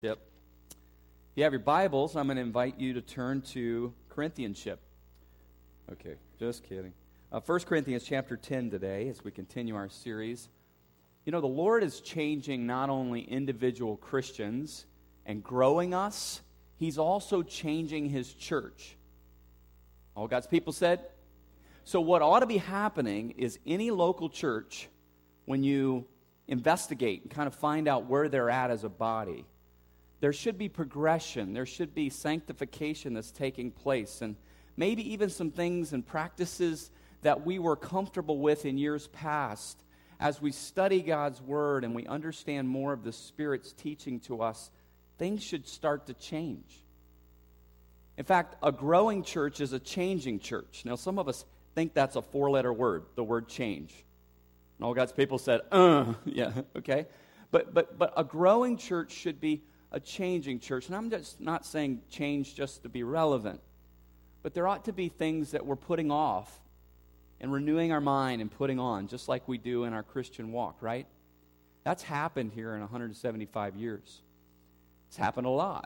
Yep. If you have your Bibles, I'm going to invite you to turn to Corinthianship. Okay, just kidding. 1 Corinthians chapter 10 today as we continue our series. You know, the Lord is changing not only individual Christians and growing us, He's also changing His church. All God's people said? So what ought to be happening is any local church, when you investigate and kind of find out where they're at as a body, there should be progression. There should be sanctification that's taking place. And maybe even some things and practices that we were comfortable with in years past. As we study God's Word and we understand more of the Spirit's teaching to us, things should start to change. In fact, a growing church is a changing church. Now, some of us think that's a four-letter word, the word change. And all God's people said, yeah, okay. But a growing church should be a changing church. And I'm just not saying change just to be relevant, but there ought to be things that we're putting off and renewing our mind and putting on, just like we do in our Christian walk, right? That's happened here in 175 years. It's happened a lot.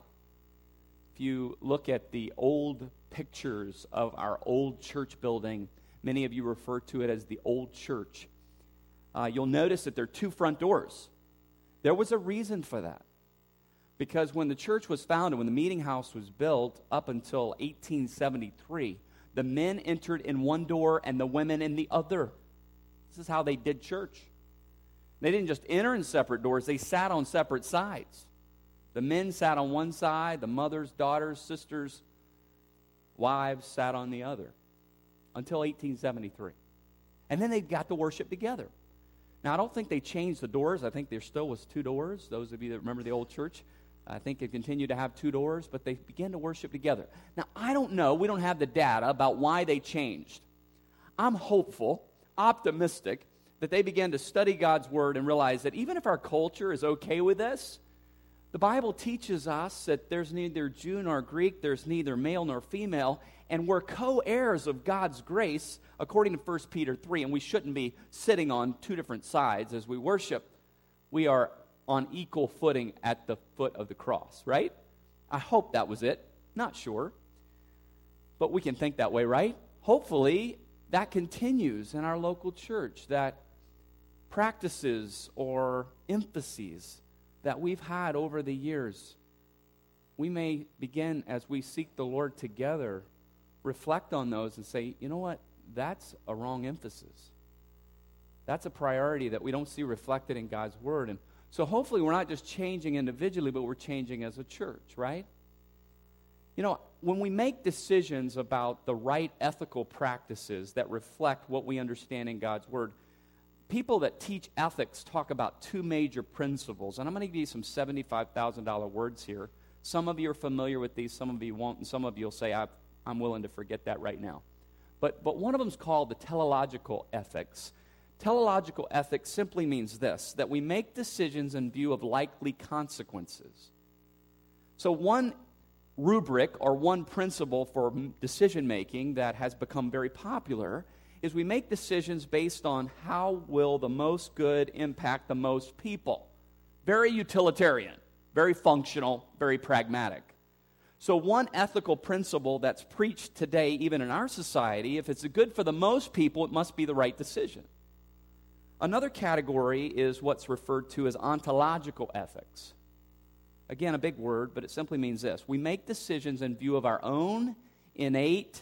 If you look at the old pictures of our old church building, many of you refer to it as the old church. You'll notice that there are two front doors. There was a reason for that. Because when the church was founded, when the meeting house was built up until 1873, the men entered in one door and the women in the other. This is how they did church. They didn't just enter in separate doors, they sat on separate sides. The men sat on one side, the mothers, daughters, sisters, wives sat on the other until 1873. And then they got to worship together. Now, I don't think they changed the doors. I think there still was two doors. Those of you that remember the old church, I think they continued to have two doors, but they began to worship together. Now, I don't know. We don't have the data about why they changed. I'm hopeful, optimistic, that they began to study God's Word and realize that even if our culture is okay with this, the Bible teaches us that there's neither Jew nor Greek, there's neither male nor female, and we're co-heirs of God's grace according to 1 Peter 3, and we shouldn't be sitting on two different sides as we worship. We are on equal footing at the foot of the cross, right? I hope that was it. Not sure. But we can think that way, right? Hopefully, that continues in our local church, that practices or emphases that we've had over the years, we may begin, as we seek the Lord together, reflect on those and say, you know what? That's a wrong emphasis. That's a priority that we don't see reflected in God's Word. And so hopefully we're not just changing individually, but we're changing as a church, right? You know, when we make decisions about the right ethical practices that reflect what we understand in God's Word, people that teach ethics talk about two major principles. And I'm going to give you some $75,000 words here. Some of you are familiar with these, some of you won't, and some of you will say, I'm willing to forget that right now. But one of them is called the teleological ethics. Teleological ethics simply means this, that we make decisions in view of likely consequences. So one rubric or one principle for decision-making that has become very popular is we make decisions based on how will the most good impact the most people. Very utilitarian, very functional, very pragmatic. So one ethical principle that's preached today, even in our society, if it's good for the most people, it must be the right decision. Another category is what's referred to as ontological ethics. Again, a big word, but it simply means this. We make decisions in view of our own innate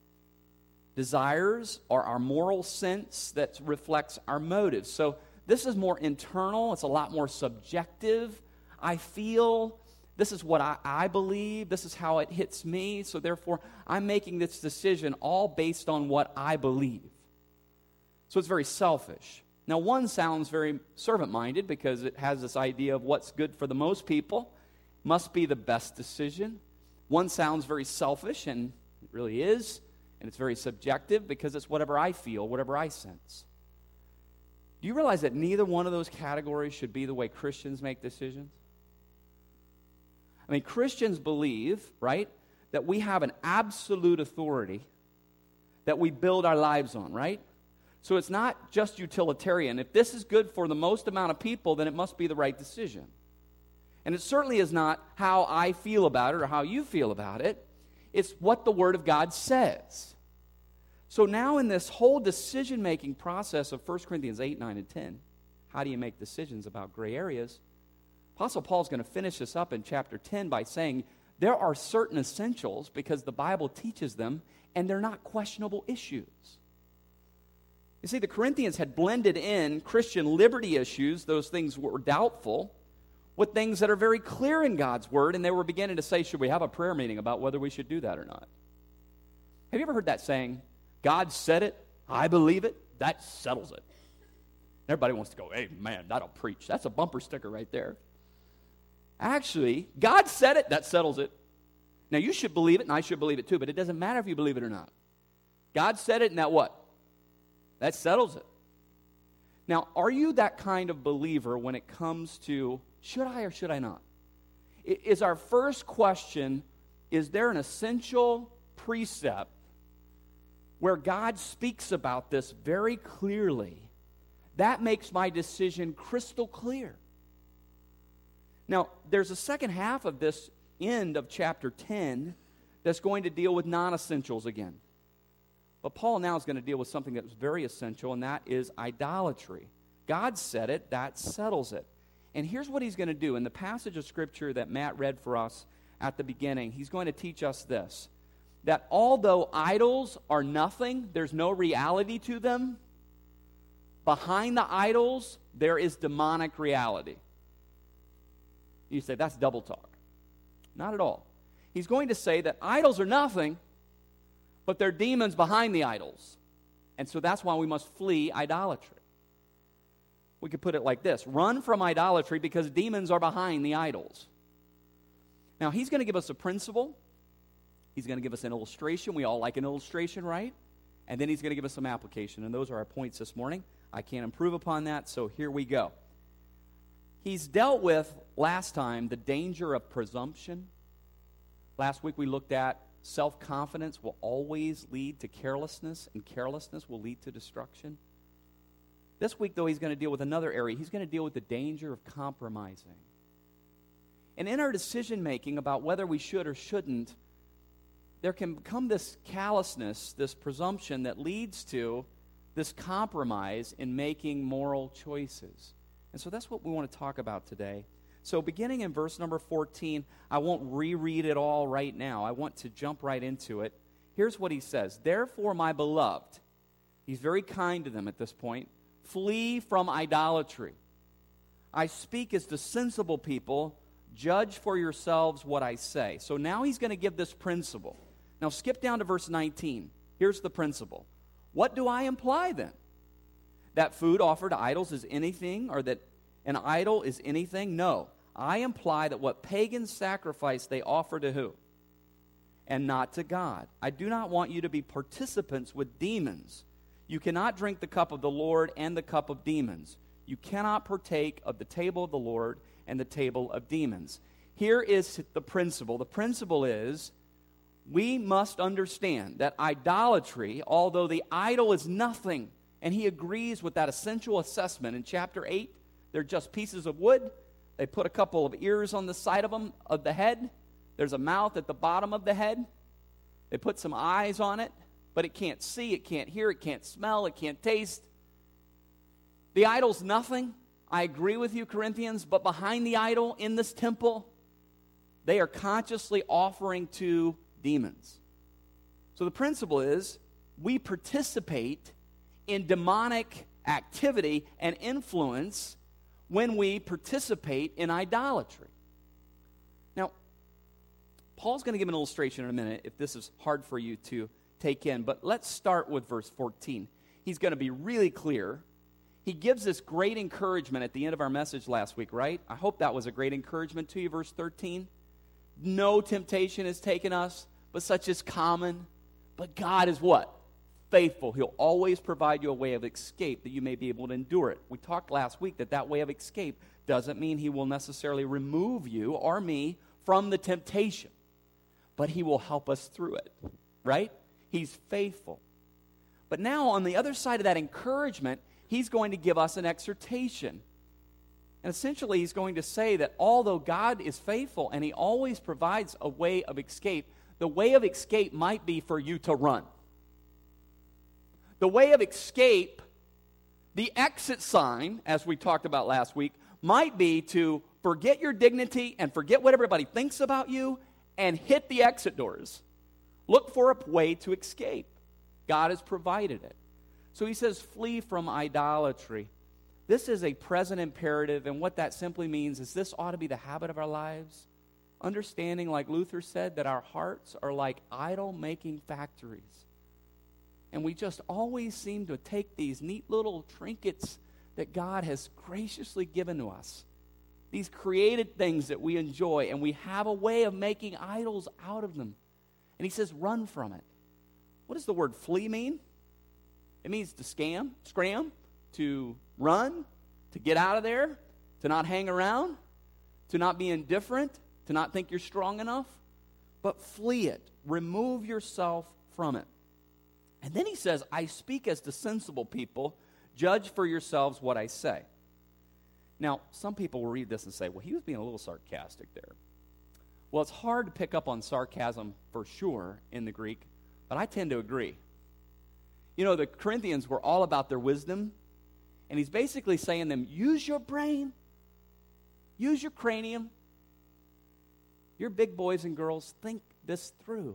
desires or our moral sense that reflects our motives. So this is more internal. It's a lot more subjective. I feel, this is what I believe. This is how it hits me. So therefore, I'm making this decision all based on what I believe. So it's very selfish. Now, one sounds very servant-minded because it has this idea of what's good for the most people must be the best decision. One sounds very selfish, and it really is, and it's very subjective because it's whatever I feel, whatever I sense. Do you realize that neither one of those categories should be the way Christians make decisions? I mean, Christians believe, right, that we have an absolute authority that we build our lives on, right? So it's not just utilitarian. If this is good for the most amount of people, then it must be the right decision. And it certainly is not how I feel about it or how you feel about it. It's what the Word of God says. So now in this whole decision-making process of 1 Corinthians 8, 9, and 10, how do you make decisions about gray areas? Apostle Paul's going to finish this up in chapter 10 by saying there are certain essentials because the Bible teaches them, and they're not questionable issues. You see, the Corinthians had blended in Christian liberty issues, those things were doubtful, with things that are very clear in God's Word, and they were beginning to say, should we have a prayer meeting about whether we should do that or not? Have you ever heard that saying, God said it, I believe it, that settles it? Everybody wants to go, hey, man, that'll preach. That's a bumper sticker right there. Actually, God said it, that settles it. Now, you should believe it, and I should believe it too, but it doesn't matter if you believe it or not. God said it, and that what? That settles it. Now, are you that kind of believer when it comes to, should I or should I not? Is our first question, is there an essential precept where God speaks about this very clearly? That makes my decision crystal clear. Now, there's a second half of this end of chapter 10 that's going to deal with non-essentials again. But Paul now is going to deal with something that's very essential, and that is idolatry. God said it, that settles it. And here's what he's going to do. In the passage of Scripture that Matt read for us at the beginning, he's going to teach us this, that although idols are nothing, there's no reality to them, behind the idols, there is demonic reality. You say, that's double talk. Not at all. He's going to say that idols are nothing, but they're demons behind the idols. And so that's why we must flee idolatry. We could put it like this: run from idolatry because demons are behind the idols. Now, he's going to give us a principle. He's going to give us an illustration. We all like an illustration, right? And then he's going to give us some application. And those are our points this morning. I can't improve upon that, so here we go. He's dealt with, last time, the danger of presumption. Last week we looked at self-confidence will always lead to carelessness, and carelessness will lead to destruction. This week, though, he's going to deal with another area. He's going to deal with the danger of compromising. And in our decision-making about whether we should or shouldn't, there can become this callousness, this presumption that leads to this compromise in making moral choices. And so that's what we want to talk about today. So beginning in verse number 14, I won't reread it all right now. I want to jump right into it. Here's what he says: therefore, my beloved, he's very kind to them at this point, flee from idolatry. I speak as to sensible people. Judge for yourselves what I say. So now he's going to give this principle. Now skip down to verse 19. Here's the principle. What do I imply then? That food offered to idols is anything, or that an idol is anything? No. I imply that what pagans sacrifice they offer to who? And not to God. I do not want you to be participants with demons. You cannot drink the cup of the Lord and the cup of demons. You cannot partake of the table of the Lord and the table of demons. Here is the principle. The principle is we must understand that idolatry, although the idol is nothing, and he agrees with that essential assessment in chapter 8, they're just pieces of wood. They put a couple of ears on the side of them, of the head. There's a mouth at the bottom of the head. They put some eyes on it, but it can't see, it can't hear, it can't smell, it can't taste. The idol's nothing. I agree with you, Corinthians, but behind the idol in this temple, they are consciously offering to demons. So the principle is we participate in demonic activity and influence when we participate in idolatry. Now, Paul's going to give an illustration in a minute if this is hard for you to take in, but let's start with verse 14. He's going to be really clear. He gives this great encouragement at the end of our message last week, right? I hope that was a great encouragement to you, verse 13. No temptation has taken us, but such is common. But God is what? Faithful. He'll always provide you a way of escape that you may be able to endure it. We talked last week that way of escape doesn't mean he will necessarily remove you or me from the temptation, but he will help us through it, right? He's faithful. But now on the other side of that encouragement, he's going to give us an exhortation. And essentially, he's going to say that although God is faithful and he always provides a way of escape, the way of escape might be for you to run. The way of escape, the exit sign, as we talked about last week, might be to forget your dignity and forget what everybody thinks about you and hit the exit doors. Look for a way to escape. God has provided it. So he says, flee from idolatry. This is a present imperative, and what that simply means is this ought to be the habit of our lives. Understanding, like Luther said, that our hearts are like idol-making factories. And we just always seem to take these neat little trinkets that God has graciously given to us, these created things that we enjoy, and we have a way of making idols out of them. And he says, run from it. What does the word flee mean? It means to scram, to run, to get out of there, to not hang around, to not be indifferent, to not think you're strong enough. But flee it. Remove yourself from it. And then he says, I speak as to sensible people. Judge for yourselves what I say. Now, some people will read this and say, well, he was being a little sarcastic there. Well, it's hard to pick up on sarcasm for sure in the Greek, but I tend to agree. You know, the Corinthians were all about their wisdom, and he's basically saying to them, use your brain, use your cranium. You're big boys and girls, think this through.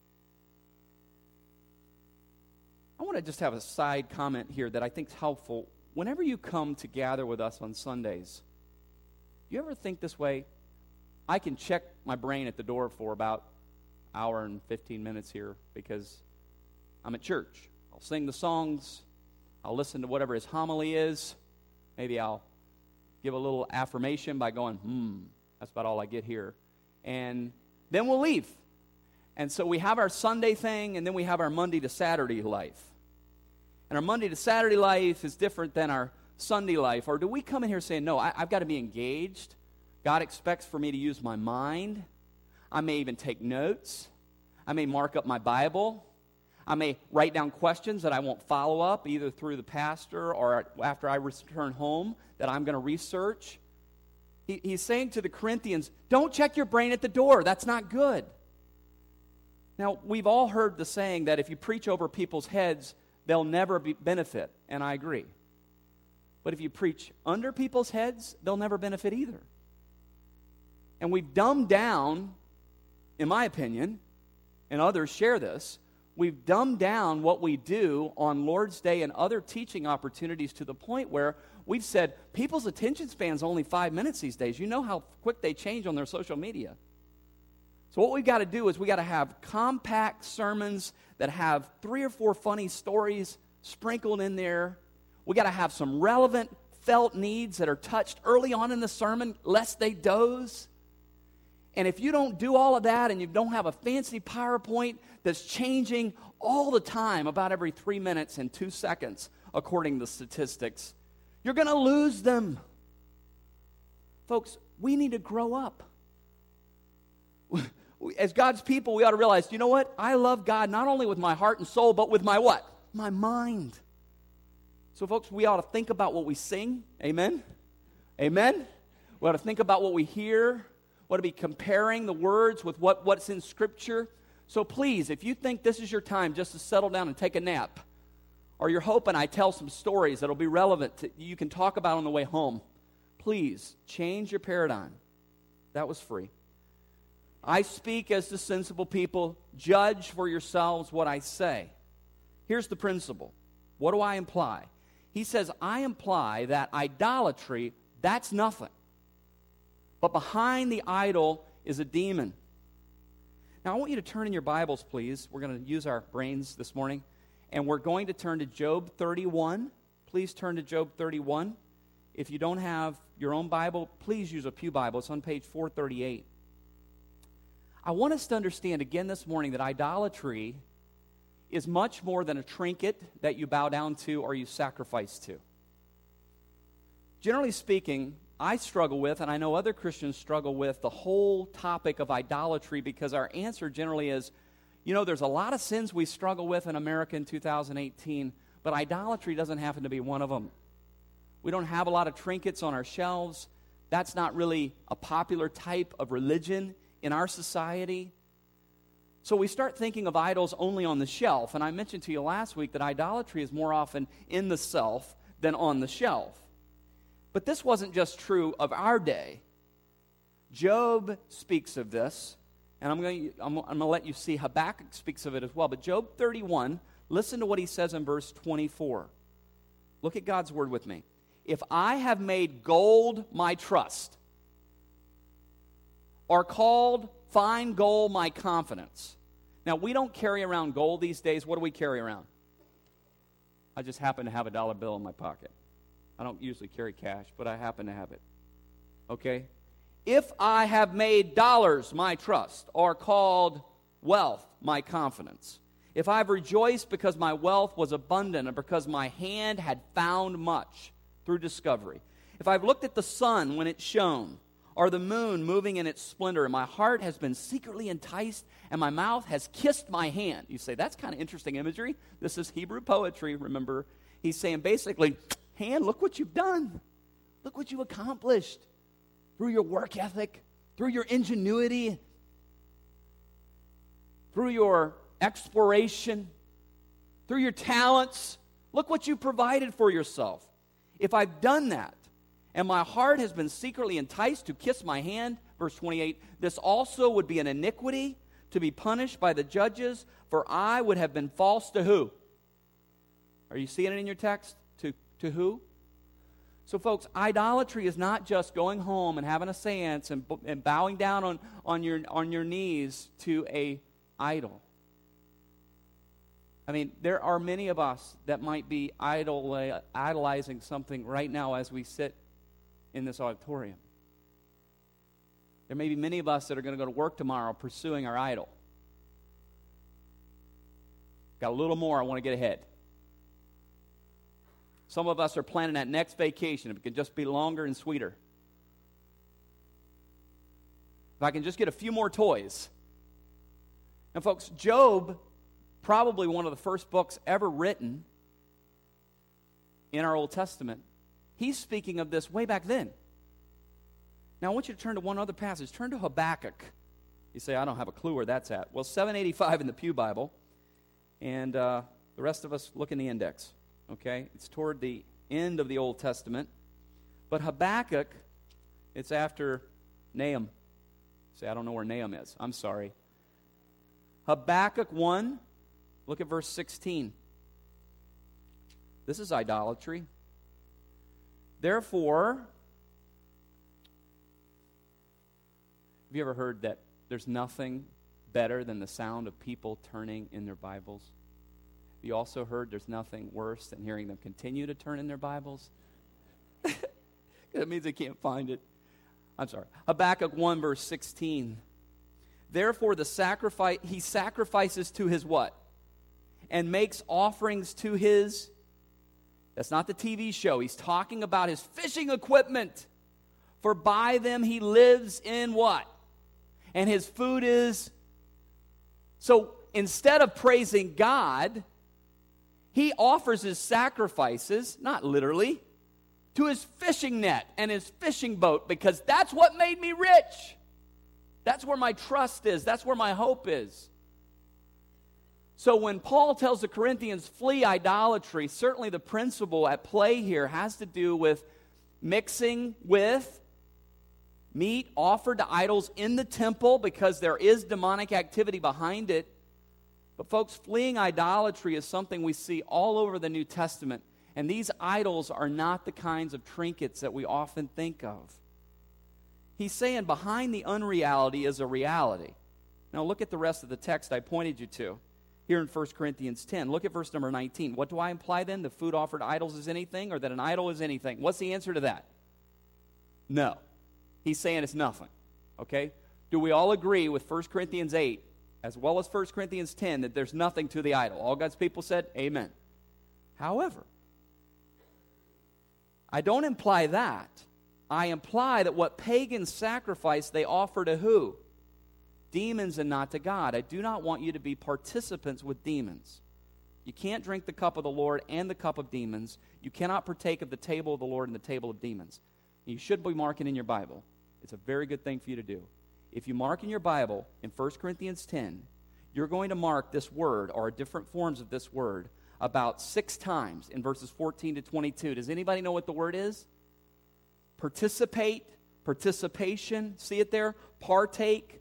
I want to just have a side comment here that I think is helpful. Whenever you come to gather with us on Sundays, you ever think this way? I can check my brain at the door for about an hour and 15 minutes here because I'm at church. I'll sing the songs. I'll listen to whatever his homily is. Maybe I'll give a little affirmation by going, that's about all I get here. And then we'll leave. And so we have our Sunday thing, and then we have our Monday to Saturday life. And our Monday to Saturday life is different than our Sunday life. Or do we come in here saying, no, I've got to be engaged. God expects for me to use my mind. I may even take notes. I may mark up my Bible. I may write down questions that I won't follow up, either through the pastor or after I return home, that I'm going to research. He's saying to the Corinthians, don't check your brain at the door. That's not good. Now, we've all heard the saying that if you preach over people's heads, they'll never benefit, and I agree. But if you preach under people's heads, they'll never benefit either. And we've dumbed down, in my opinion, and others share this, we've dumbed down what we do on Lord's Day and other teaching opportunities to the point where we've said people's attention span's only 5 minutes these days. You know how quick they change on their social media. So what we've got to do is we've got to have compact sermons that have 3 or 4 funny stories sprinkled in there. We've got to have some relevant felt needs that are touched early on in the sermon, lest they doze. And if you don't do all of that and you don't have a fancy PowerPoint that's changing all the time, about every 3 minutes and 2 seconds, according to statistics, you're going to lose them. Folks, we need to grow up. As God's people, we ought to realize, you know what? I love God not only with my heart and soul, but with my what? My mind. So, folks, we ought to think about what we sing. Amen? Amen? We ought to think about what we hear. We ought to be comparing the words with what's in Scripture. So please, if you think this is your time just to settle down and take a nap, or you're hoping I tell some stories that'll be relevant to, you can talk about on the way home, please change your paradigm. That was free. I speak as the sensible people. Judge for yourselves what I say. Here's the principle. What do I imply? He says, I imply that idolatry, that's nothing. But behind the idol is a demon. Now, I want you to turn in your Bibles, please. We're going to use our brains this morning. And we're going to turn to Job 31. Please turn to Job 31. If you don't have your own Bible, please use a pew Bible. It's on page 438. I want us to understand again this morning that idolatry is much more than a trinket that you bow down to or you sacrifice to. Generally speaking, I struggle with, and I know other Christians struggle with, the whole topic of idolatry because our answer generally is, you know, there's a lot of sins we struggle with in America in 2018, but idolatry doesn't happen to be one of them. We don't have a lot of trinkets on our shelves. that's not really a popular type of religion in our society. So we start thinking of idols only on the shelf. And I mentioned to you last week that idolatry is more often in the self than on the shelf. But this wasn't just true of our day. Job speaks of this, and I'm going to let you see Habakkuk speaks of it as well. But Job 31, listen to what he says in verse 24. Look at God's word with me. If I have made gold my trust, or called fine gold my confidence. Now, we don't carry around gold these days. What do we carry around? I just happen to have a dollar bill in my pocket. I don't usually carry cash, but I happen to have it. Okay? If I have made dollars my trust, or called wealth my confidence, if I've rejoiced because my wealth was abundant, and because my hand had found much through discovery, if I've looked at the sun when it shone, or the moon moving in its splendor, and my heart has been secretly enticed, and my mouth has kissed my hand. You say, that's kind of interesting imagery. This is Hebrew poetry, remember. He's saying basically, hand, look what you've done. Look what you've accomplished through your work ethic, through your ingenuity, through your exploration, through your talents. Look what you provided for yourself. If I've done that, and my heart has been secretly enticed to kiss my hand, verse 28, this also would be an iniquity to be punished by the judges, for I would have been false to who? Are you seeing it in your text? To who? So folks, idolatry is not just going home and having a seance and bowing down on your knees to a idol. I mean, there are many of us that might be idolizing something right now as we sit in this auditorium. There may be many of us that are going to go to work tomorrow pursuing our idol. Got a little more, I want to get ahead. Some of us are planning that next vacation. If it could just be longer and sweeter. If I can just get a few more toys. And folks, Job, probably one of the first books ever written in our Old Testament, he's speaking of this way back then. Now, I want you to turn to one other passage. Turn to Habakkuk. You say, I don't have a clue where that's at. Well, 785 in the Pew Bible. And the rest of us look in the index. Okay? It's toward the end of the Old Testament. But Habakkuk, it's after Nahum. You say, I don't know where Nahum is. I'm sorry. Habakkuk 1, look at verse 16. This is idolatry. Therefore, have you ever heard that there's nothing better than the sound of people turning in their Bibles? You also heard there's nothing worse than hearing them continue to turn in their Bibles? That means they can't find it. I'm sorry. Habakkuk 1, verse 16. Therefore, he sacrifices to his what? And makes offerings to his... That's not the TV show. He's talking about his fishing equipment. For by them he lives in what? And his food is... So instead of praising God, he offers his sacrifices, not literally, to his fishing net and his fishing boat, because that's what made me rich. That's where my trust is. That's where my hope is. So when Paul tells the Corinthians, flee idolatry, certainly the principle at play here has to do with mixing with meat offered to idols in the temple, because there is demonic activity behind it. But folks, fleeing idolatry is something we see all over the New Testament. And these idols are not the kinds of trinkets that we often think of. He's saying behind the unreality is a reality. Now look at the rest of the text I pointed you to. Here in 1 Corinthians 10, look at verse number 19. What do I imply then? The food offered to idols is anything, or that an idol is anything? What's the answer to that? No. He's saying it's nothing. Okay? Do we all agree with 1 Corinthians 8, as well as 1 Corinthians 10, that there's nothing to the idol? All God's people said, amen. However, I don't imply that. I imply that what pagans sacrifice, they offer to who? Demons and not to God. I do not want you to be participants with demons. You can't drink the cup of the Lord and the cup of demons. You cannot partake of the table of the Lord and the table of demons. You should be marking in your Bible. It's a very good thing for you to do. If you mark in your Bible in 1 Corinthians 10, you're going to mark this word, or different forms of this word, about 6 times in verses 14 to 22. Does anybody know what the word is? Participate, participation. See it there? Partake,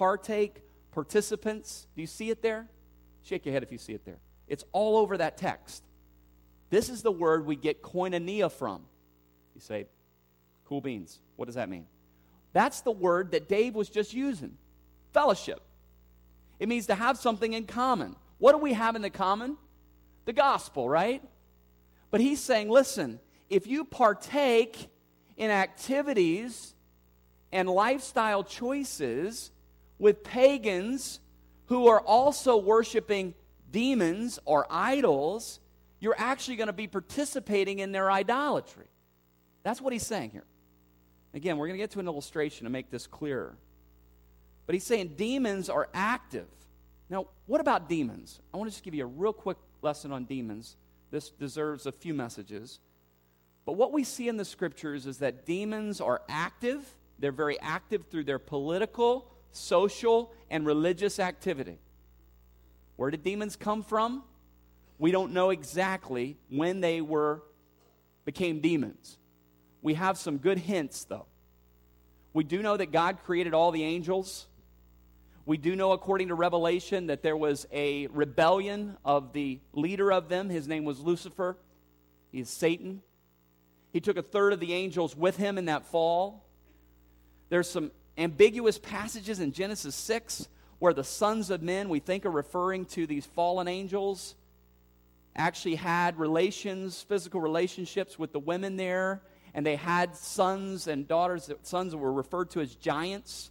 participants. Do you see it there? Shake your head if you see it there. It's all over that text. This is the word we get koinonia from. You say, cool beans. What does that mean? That's the word that Dave was just using. Fellowship. It means to have something in common. What do we have in the common? The gospel, right? But he's saying, listen, if you partake in activities and lifestyle choices with pagans who are also worshiping demons or idols, you're actually going to be participating in their idolatry. That's what he's saying here. Again, we're going to get to an illustration to make this clearer. But he's saying demons are active. Now, what about demons? I want to just give you a real quick lesson on demons. This deserves a few messages. But what we see in the Scriptures is that demons are active. They're very active through their political, social, and religious activity. Where did demons come from? We don't know exactly when they became demons. We have some good hints, though. We do know that God created all the angels. We do know, according to Revelation, that there was a rebellion of the leader of them. His name was Lucifer. He is Satan. He took a third of the angels with him in that fall. There's some ambiguous passages in Genesis 6 where the sons of men, we think are referring to these fallen angels, actually had physical relationships with the women there, and they had sons and daughters. Sons that were referred to as giants.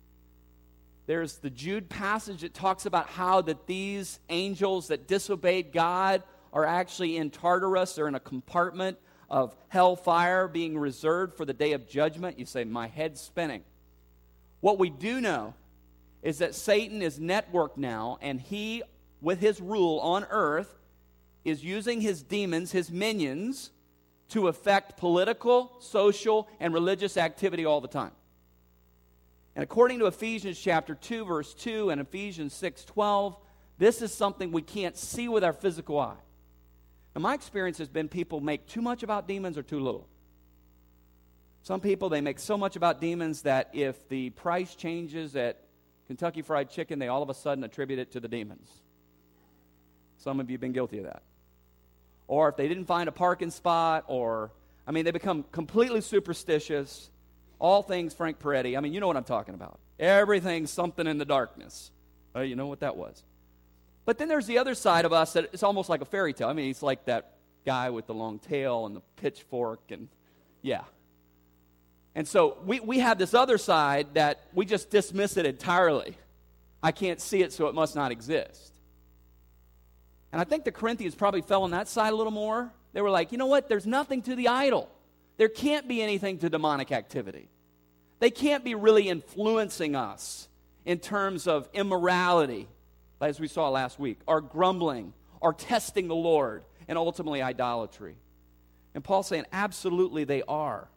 There's the Jude passage that talks about how that these angels that disobeyed God are actually in Tartarus. They're in a compartment of hellfire being reserved for the day of judgment. You say, my head's spinning. What we do know is that Satan is networked now, and he, with his rule on earth, is using his demons, his minions, to affect political, social, and religious activity all the time. And according to Ephesians chapter 2, verse 2, and Ephesians 6:12, this is something we can't see with our physical eye. Now, my experience has been people make too much about demons or too little. Some people, they make so much about demons that if the price changes at Kentucky Fried Chicken, they all of a sudden attribute it to the demons. Some of you have been guilty of that. Or if they didn't find a parking spot, they become completely superstitious. All things Frank Peretti. You know what I'm talking about. Everything's something in the darkness. You know what that was. But then there's the other side of us that it's almost like a fairy tale. He's like that guy with the long tail and the pitchfork and, yeah. And so we have this other side that we just dismiss it entirely. I can't see it, so it must not exist. And I think the Corinthians probably fell on that side a little more. They were like, you know what? There's nothing to the idol. There can't be anything to demonic activity. They can't be really influencing us in terms of immorality, as we saw last week, or grumbling, or testing the Lord, and ultimately idolatry. And Paul's saying, absolutely they are.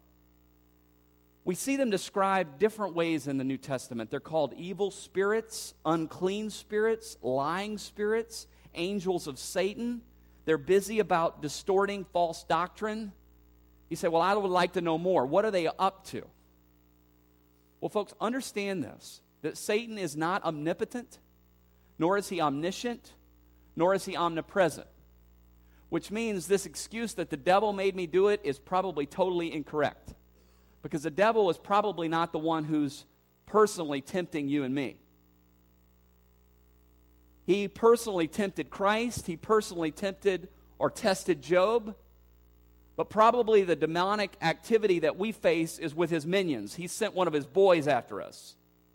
We see them described different ways in the New Testament. They're called evil spirits, unclean spirits, lying spirits, angels of Satan. They're busy about distorting false doctrine. You say, well, I would like to know more. What are they up to? Well, folks, understand this, that Satan is not omnipotent, nor is he omniscient, nor is he omnipresent, which means this excuse that the devil made me do it is probably totally incorrect, because the devil is probably not the one who's personally tempting you and me. He personally tempted Christ. He personally tempted or tested Job. But probably the demonic activity that we face is with his minions. He sent one of his boys after us.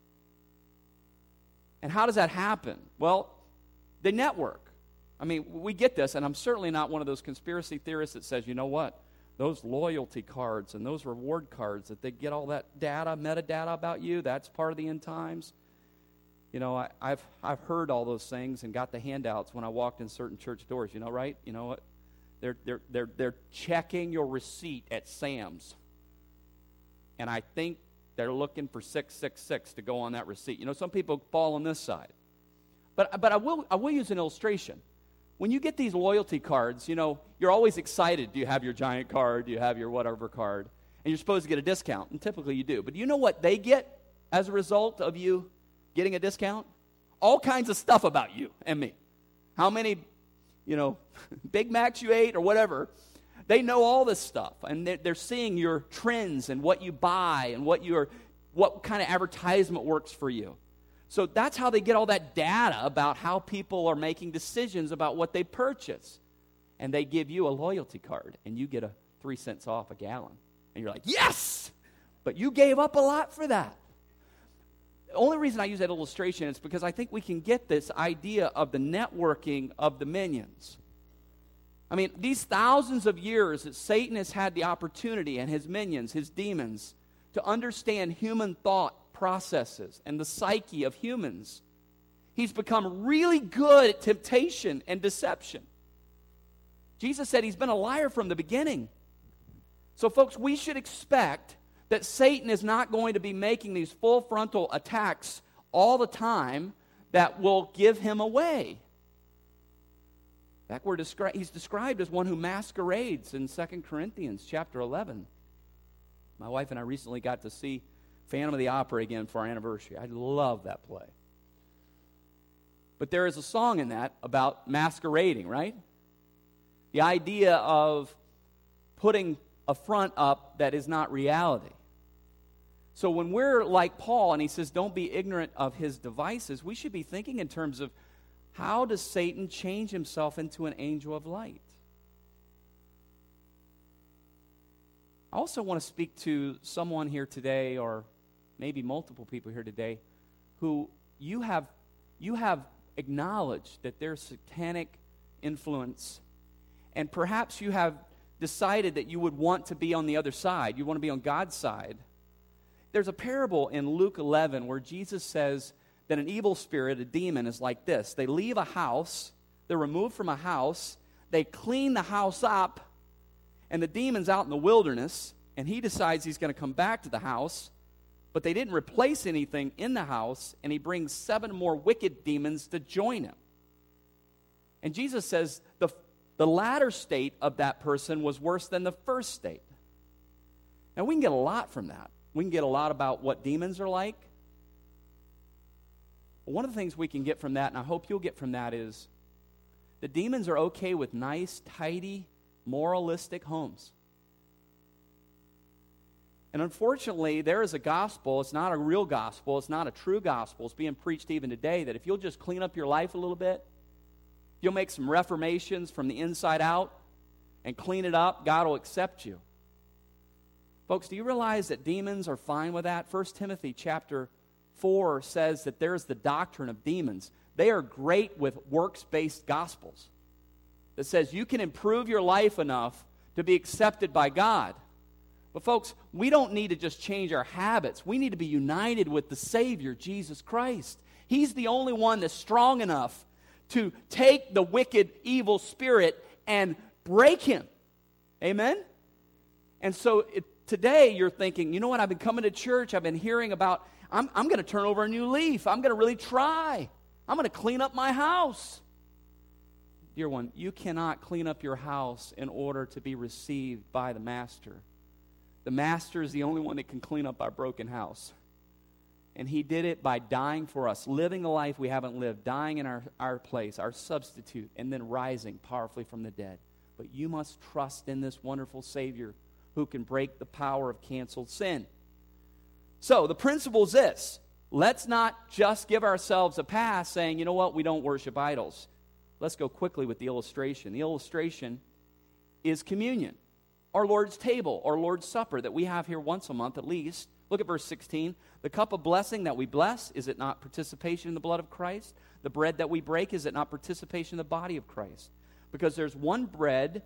And how does that happen? Well, they network. We get this, and I'm certainly not one of those conspiracy theorists that says, you know what? Those loyalty cards and those reward cards that they get all that data, metadata about you, that's part of the end times. I've heard all those things and got the handouts when I walked in certain church doors. Right? You know what? They're checking your receipt at Sam's. and I think they're looking for 666 to go on that receipt. You know, some people fall on this side. But I will use an illustration. When you get these loyalty cards, you know, you're always excited. Do you have your Giant card? Do you have your whatever card? And you're supposed to get a discount, and typically you do. But you know what they get as a result of you getting a discount? All kinds of stuff about you and me. How many, you know, Big Macs you ate or whatever. They know all this stuff, and they're seeing your trends and what you buy and what kind of advertisement works for you. So that's how they get all that data about how people are making decisions about what they purchase. And they give you a loyalty card, and you get 3 cents off a gallon. And you're like, yes! But you gave up a lot for that. The only reason I use that illustration is because I think we can get this idea of the networking of the minions. I mean, these thousands of years that Satan has had the opportunity, and his minions, his demons, to understand human thought processes and the psyche of humans. He's become really good at temptation and deception. Jesus said he's been a liar from the beginning. So, folks, we should expect that Satan is not going to be making these full frontal attacks all the time that will give him away. In fact, he's described as one who masquerades in 2 Corinthians chapter 11. My wife and I recently got to see Phantom of the Opera again for our anniversary. I love that play. But there is a song in that about masquerading, right? The idea of putting a front up that is not reality. So when we're like Paul and he says don't be ignorant of his devices, we should be thinking in terms of how does Satan change himself into an angel of light? I also want to speak to someone here today, or maybe multiple people here today, who you have acknowledged that there's satanic influence, and perhaps you have decided that you would want to be on the other side. You want to be on God's side. There's a parable in Luke 11 where Jesus says that an evil spirit, a demon, is like this. They leave a house, they're removed from a house, they clean the house up, and the demon's out in the wilderness, and he decides he's going to come back to the house, but they didn't replace anything in the house, and he brings 7 more wicked demons to join him. And Jesus says the latter state of that person was worse than the first state. Now, we can get a lot from that. We can get a lot about what demons are like. But one of the things we can get from that, and I hope you'll get from that, is the demons are okay with nice, tidy, moralistic homes. And unfortunately, there is a gospel. It's not a real gospel. It's not a true gospel. It's being preached even today that if you'll just clean up your life a little bit, you'll make some reformations from the inside out and clean it up, God will accept you. Folks, do you realize that demons are fine with that? 1 Timothy chapter 4 says that there's the doctrine of demons. They are great with works-based gospels. That says you can improve your life enough to be accepted by God. But folks, we don't need to just change our habits. We need to be united with the Savior, Jesus Christ. He's the only one that's strong enough to take the wicked, evil spirit and break him. Amen? And so today you're thinking, you know what, I've been coming to church, I've been hearing about, I'm going to turn over a new leaf. I'm going to really try. I'm going to clean up my house. Dear one, you cannot clean up your house in order to be received by the Master. The Master is the only one that can clean up our broken house. And he did it by dying for us, living the life we haven't lived, dying in our place, our substitute, and then rising powerfully from the dead. But you must trust in this wonderful Savior who can break the power of canceled sin. So the principle is this. Let's not just give ourselves a pass saying, you know what, we don't worship idols. Let's go quickly with the illustration. The illustration is communion, our Lord's table, our Lord's supper that we have here once a month at least. Look at verse 16. The cup of blessing that we bless, is it not participation in the blood of Christ? The bread that we break, is it not participation in the body of Christ? Because there's one bread.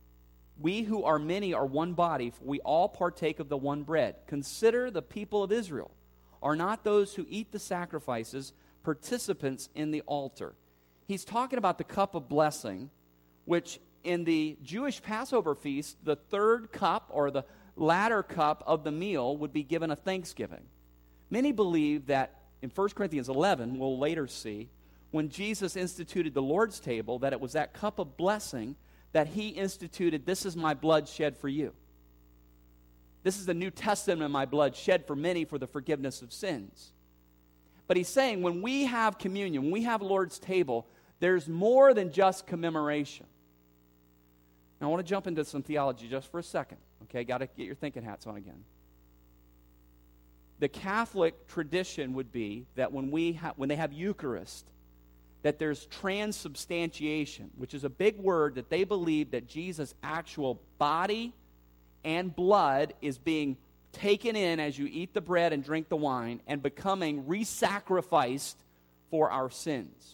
We who are many are one body, for we all partake of the one bread. Consider the people of Israel. Are not those who eat the sacrifices participants in the altar? He's talking about the cup of blessing, which in the Jewish Passover feast, the third cup or the latter cup of the meal would be given a thanksgiving. Many believe that in 1 Corinthians 11, we'll later see, when Jesus instituted the Lord's table, that it was that cup of blessing that he instituted, this is my blood shed for you. This is the New Testament of my blood shed for many for the forgiveness of sins. But he's saying when we have communion, when we have Lord's table, there's more than just commemoration. Now I want to jump into some theology just for a second. Okay, got to get your thinking hats on again. The Catholic tradition would be that when they have Eucharist, that there's transubstantiation, which is a big word that they believe that Jesus' actual body and blood is being taken in as you eat the bread and drink the wine and becoming re-sacrificed for our sins.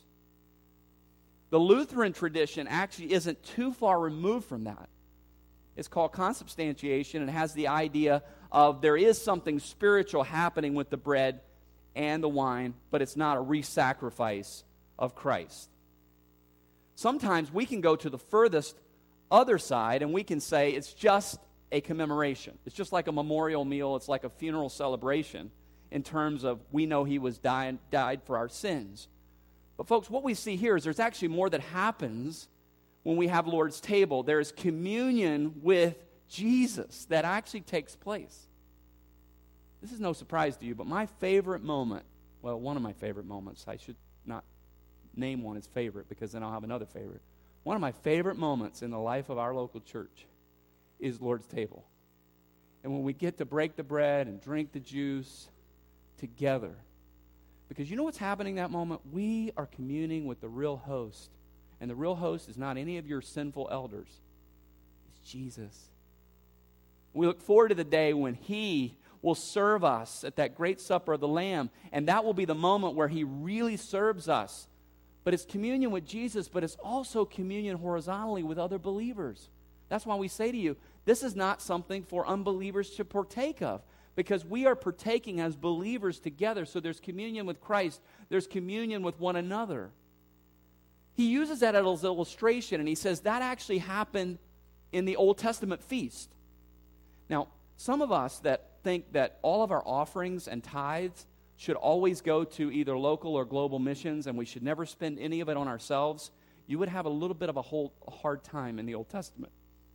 The Lutheran tradition actually isn't too far removed from that. It's called consubstantiation and has the idea of there is something spiritual happening with the bread and the wine, but it's not a re-sacrifice of Christ. Sometimes we can go to the furthest other side and we can say it's just a commemoration. It's just like a memorial meal. It's like a funeral celebration in terms of we know he was died for our sins. But folks, what we see here is there's actually more that happens when we have Lord's table. There's communion with Jesus that actually takes place. This is no surprise to you, but my favorite moment, well, one of my favorite moments, I should not name one as favorite because then I'll have another favorite. One of my favorite moments in the life of our local church is Lord's table. And when we get to break the bread and drink the juice together, because you know what's happening that moment? We are communing with the real host. And the real host is not any of your sinful elders. It's Jesus. We look forward to the day when he will serve us at that great supper of the Lamb. And that will be the moment where he really serves us. But it's communion with Jesus, but it's also communion horizontally with other believers. That's why we say to you, this is not something for unbelievers to partake of, because we are partaking as believers together. So there's communion with Christ. There's communion with one another. He uses that as an illustration, and he says that actually happened in the Old Testament feast. Now, some of us that think that all of our offerings and tithes should always go to either local or global missions, and we should never spend any of it on ourselves, you would have a little bit of a hard time in the Old Testament.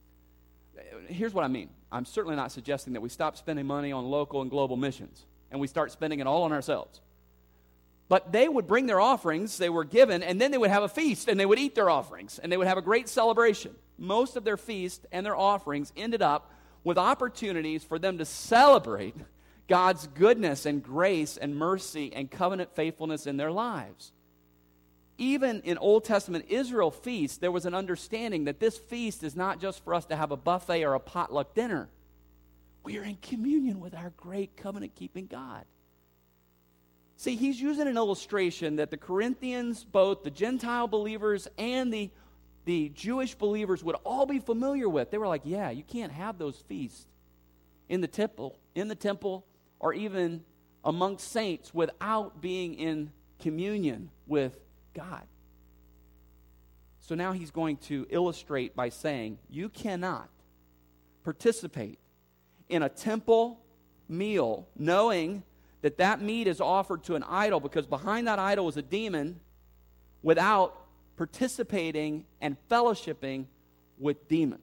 Here's what I mean. I'm certainly not suggesting that we stop spending money on local and global missions and we start spending it all on ourselves. But they would bring their offerings, they were given, and then they would have a feast and they would eat their offerings and they would have a great celebration. Most of their feast and their offerings ended up with opportunities for them to celebrate God's goodness and grace and mercy and covenant faithfulness in their lives. Even in Old Testament Israel feasts, there was an understanding that this feast is not just for us to have a buffet or a potluck dinner. We are in communion with our great covenant-keeping God. See, he's using an illustration that the Corinthians, both the Gentile believers and the Jewish believers, would all be familiar with. They were like, yeah, you can't have those feasts in the temple, or even amongst saints without being in communion with God. So now he's going to illustrate by saying, you cannot participate in a temple meal knowing that that meat is offered to an idol, because behind that idol is a demon, without participating and fellowshipping with demons.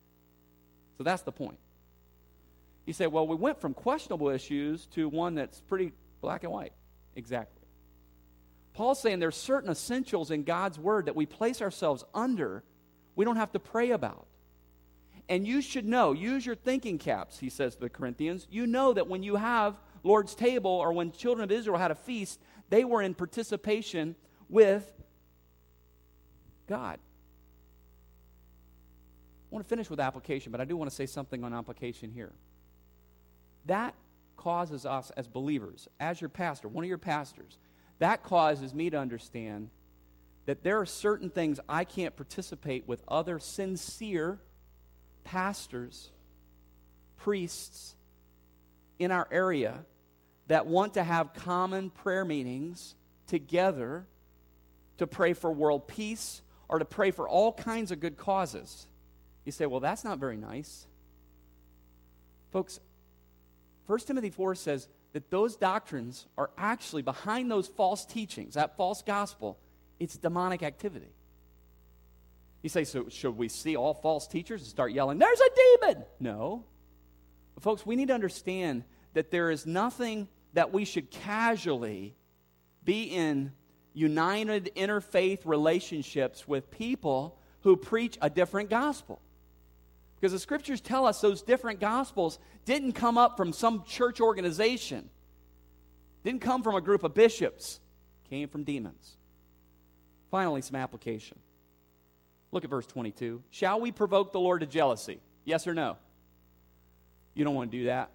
So that's the point. You say, well, we went from questionable issues to one that's pretty black and white. Exactly. Paul's saying there's certain essentials in God's word that we place ourselves under, we don't have to pray about. And you should know, use your thinking caps, he says to the Corinthians. You know that when you have Lord's table, or when children of Israel had a feast, they were in participation with God. I want to finish with application, but I do want to say something on application here. That causes us as believers, as your pastor, one of your pastors, that causes me to understand that there are certain things I can't participate with other sincere pastors, priests in our area that want to have common prayer meetings together to pray for world peace or to pray for all kinds of good causes. You say, well, that's not very nice. Folks, 1 Timothy 4 says that those doctrines are actually behind those false teachings, that false gospel. It's demonic activity. You say, so should we see all false teachers and start yelling, "There's a demon"? No. But folks, we need to understand that there is nothing that we should casually be in united interfaith relationships with people who preach a different gospel. Because the Scriptures tell us those different gospels didn't come up from some church organization, didn't come from a group of bishops, came from demons. Finally, some application. Look at verse 22. Shall we provoke the Lord to jealousy? Yes or no? You don't want to do that.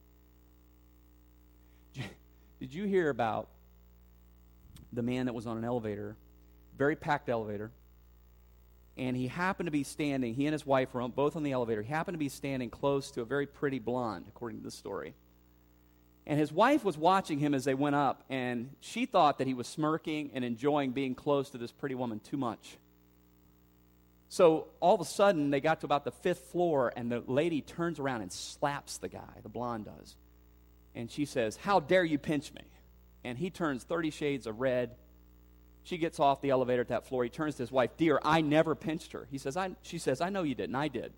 Did you hear about the man that was on an elevator, very packed elevator, and he happened to be standing, he and his wife were both on the elevator, he happened to be standing close to a very pretty blonde, according to the story. And his wife was watching him as they went up, and she thought that he was smirking and enjoying being close to this pretty woman too much. So all of a sudden, they got to about the 5th floor, and the lady turns around and slaps the guy, the blonde does. And she says, "How dare you pinch me?" And he turns 30 shades of red. She gets off the elevator at that floor. He turns to his wife, "Dear, I never pinched her." She says, "I know you didn't. I did."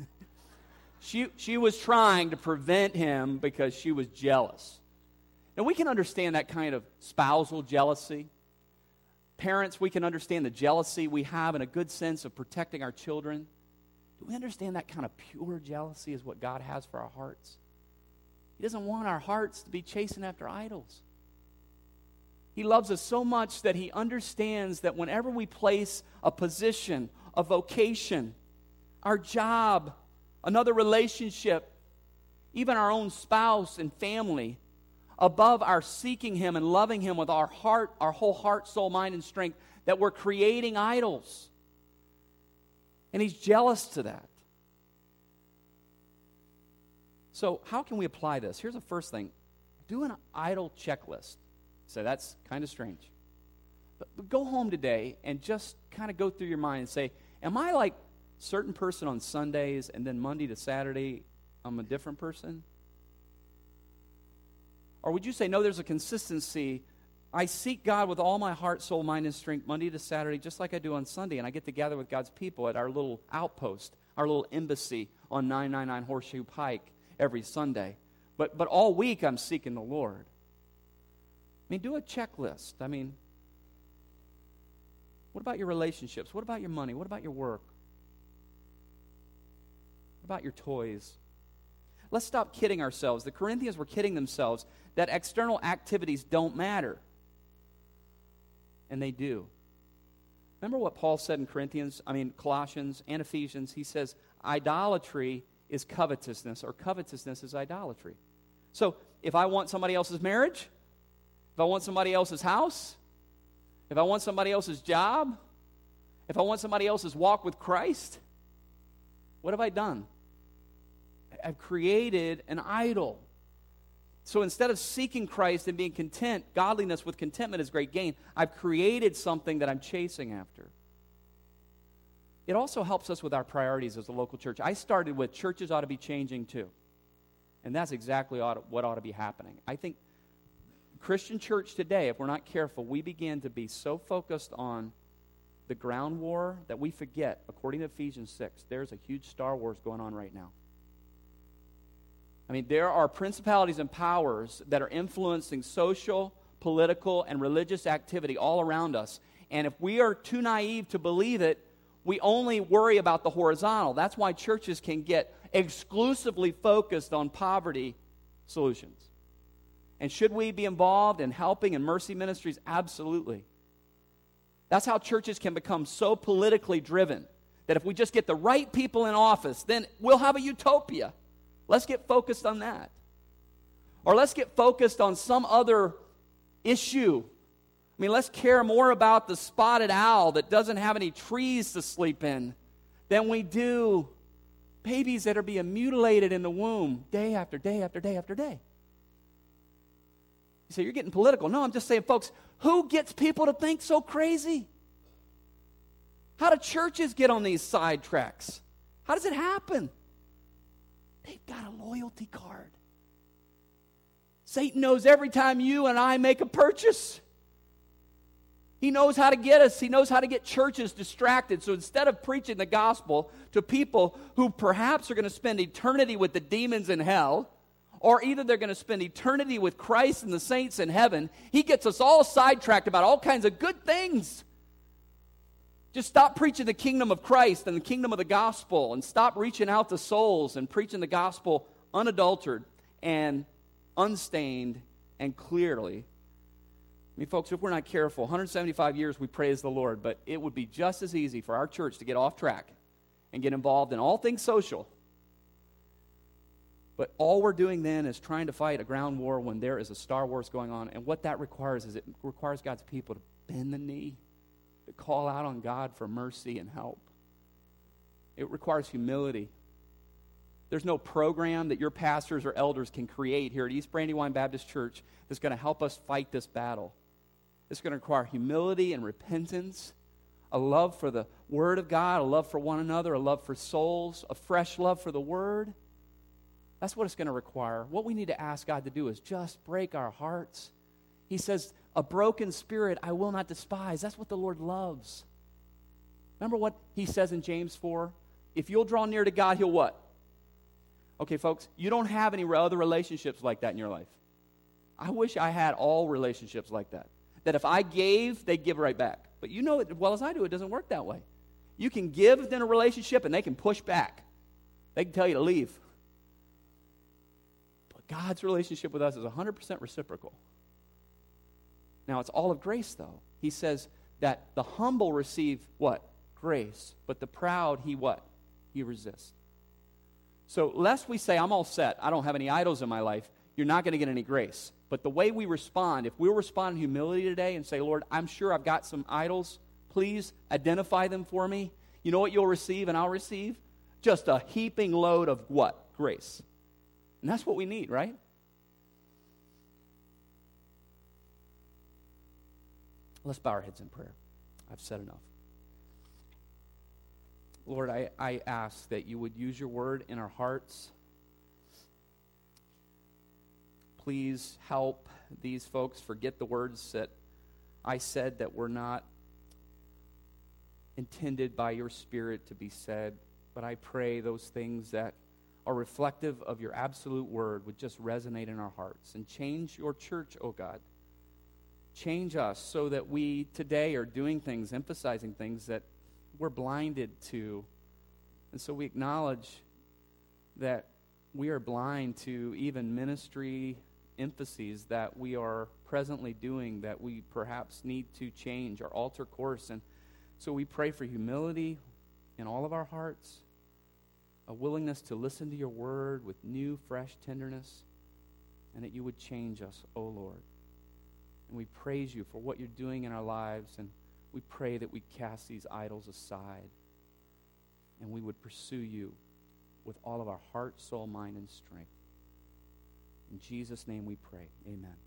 She was trying to prevent him because she was jealous. Now, we can understand that kind of spousal jealousy. Parents, we can understand the jealousy we have in a good sense of protecting our children. Do we understand that kind of pure jealousy is what God has for our hearts? He doesn't want our hearts to be chasing after idols. He loves us so much that He understands that whenever we place a position, a vocation, our job, another relationship, even our own spouse and family, above our seeking Him and loving Him with our heart, our whole heart, soul, mind, and strength, that we're creating idols. And He's jealous to that. So how can we apply this? Here's the first thing. Do an idol checklist. So that's kind of strange. But go home today and just kind of go through your mind and say, am I like a certain person on Sundays and then Monday to Saturday I'm a different person? Or would you say, no, there's a consistency. I seek God with all my heart, soul, mind, and strength Monday to Saturday just like I do on Sunday, and I get to gather with God's people at our little outpost, our little embassy on 999 Horseshoe Pike every Sunday. But all week I'm seeking the Lord. I mean, do a checklist. I mean, what about your relationships? What about your money? What about your work? What about your toys? Let's stop kidding ourselves. The Corinthians were kidding themselves that external activities don't matter. And they do. Remember what Paul said in Colossians and Ephesians? He says, idolatry is covetousness, or covetousness is idolatry. So, if I want somebody else's marriage, if I want somebody else's house, if I want somebody else's job, if I want somebody else's walk with Christ, what have I done? I've created an idol. So instead of seeking Christ and being content, godliness with contentment is great gain, I've created something that I'm chasing after. It also helps us with our priorities as a local church. I started with churches ought to be changing too. And that's exactly what ought to be happening. I think Christian church today, if we're not careful, we begin to be so focused on the ground war that we forget, according to Ephesians 6, there's a huge Star Wars going on right now. I mean, there are principalities and powers that are influencing social, political, and religious activity all around us. And if we are too naive to believe it, we only worry about the horizontal. That's why churches can get exclusively focused on poverty solutions. And should we be involved in helping in mercy ministries? Absolutely. That's how churches can become so politically driven that if we just get the right people in office, then we'll have a utopia. Let's get focused on that. Or let's get focused on some other issue. I mean, let's care more about the spotted owl that doesn't have any trees to sleep in than we do babies that are being mutilated in the womb day after day after day after day. You say, you're getting political. No, I'm just saying, folks, who gets people to think so crazy? How do churches get on these sidetracks? How does it happen? they've got a loyalty card. Satan knows every time you and I make a purchase. He knows how to get us. He knows how to get churches distracted. So instead of preaching the gospel to people who perhaps are going to spend eternity with the demons in hell, or either they're going to spend eternity with Christ and the saints in heaven, he gets us all sidetracked about all kinds of good things. Just stop preaching the kingdom of Christ and the kingdom of the gospel, and stop reaching out to souls and preaching the gospel unadulterated and unstained and clearly. I mean, folks, if we're not careful, 175 years we praise the Lord, but it would be just as easy for our church to get off track and get involved in all things social. But all we're doing then is trying to fight a ground war when there is a Star Wars going on. And what that requires is it requires God's people to bend the knee, to call out on God for mercy and help. It requires humility. There's no program that your pastors or elders can create here at East Brandywine Baptist Church that's going to help us fight this battle. It's going to require humility and repentance, a love for the Word of God, a love for one another, a love for souls, a fresh love for the Word. That's what it's going to require. What we need to ask God to do is just break our hearts. He says, a broken spirit I will not despise. That's what the Lord loves. Remember what he says in James 4? If you'll draw near to God, he'll what? Okay, folks, you don't have any other relationships like that in your life. I wish I had all relationships like that. That if I gave, they'd give right back. But you know as well as I do, it doesn't work that way. You can give in a relationship and they can push back. They can tell you to leave. But God's relationship with us is 100% reciprocal. Now, it's all of grace, though. He says that the humble receive what? Grace. But the proud, he what? He resists. So, lest we say, I'm all set, I don't have any idols in my life, you're not going to get any grace. But the way we respond, if we'll respond in humility today and say, Lord, I'm sure I've got some idols. Please identify them for me. You know what you'll receive and I'll receive? Just a heaping load of what? Grace. And that's what we need, right? Let's bow our heads in prayer. I've said enough. Lord, I ask that you would use your word in our hearts. Please help these folks forget the words that I said that were not intended by your Spirit to be said. But I pray those things that are reflective of your absolute word would just resonate in our hearts and change your church, oh God. Change us so that we today are doing things, emphasizing things that we're blinded to. And so we acknowledge that we are blind to even ministry emphases that we are presently doing that we perhaps need to change or alter course. And so we pray for humility in all of our hearts, a willingness to listen to your word with new, fresh tenderness, and that you would change us, O Lord. And we praise you for what you're doing in our lives, and we pray that we cast these idols aside and we would pursue you with all of our heart, soul, mind, and strength. In Jesus' name we pray. Amen.